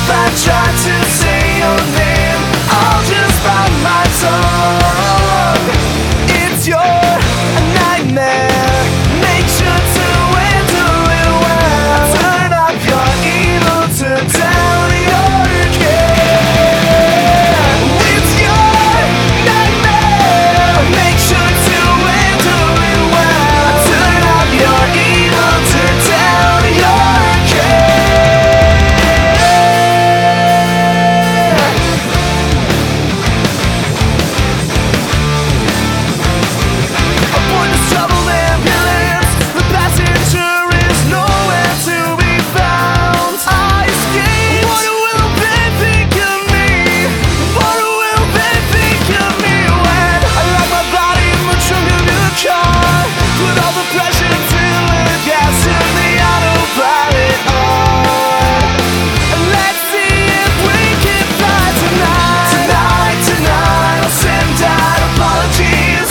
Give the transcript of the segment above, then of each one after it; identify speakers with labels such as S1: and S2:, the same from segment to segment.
S1: if I try to say your name, I'll just bite my tongue. It's your nightmare, make sure to handle it well. Turn up your evil, turn down your care. It's your nightmare, make sure to handle it well. Turn up your evil, turn down your care. Aboard this troubled ambulance, the passenger is nowhere to be found. I escaped. What will they think of me? What will they think of me when I lock my body in the trunk of your car? Put all the pressure till the gas in the autopilot on. And let's see if we can fly tonight. Tonight, I'll send out apologies.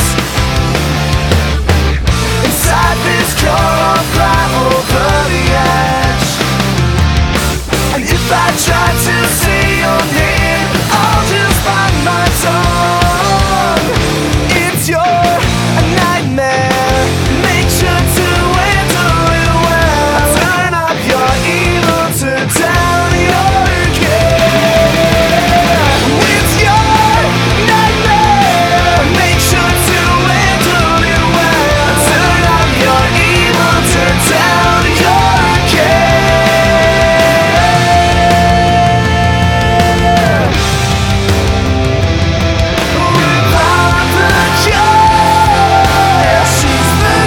S1: Inside this car, I'll fly over the edge. And if I try to say your name, I'll just bite my tongue. It's your nightmare, make sure to handle it well. Turn up your evil, turn down your care. It's your nightmare, make sure to handle it well. Turn up your evil, turn down your care. Without the cure, she's the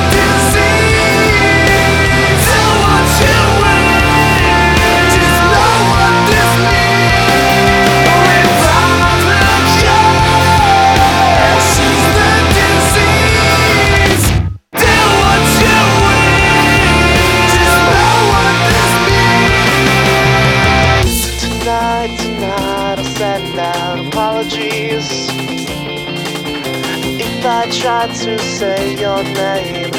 S1: disease. Do what you wish, just know what this means. Without the cure, she's the disease. Do what you wish, just know what this means. Tonight, I'll send out apologies. If I try to say your name,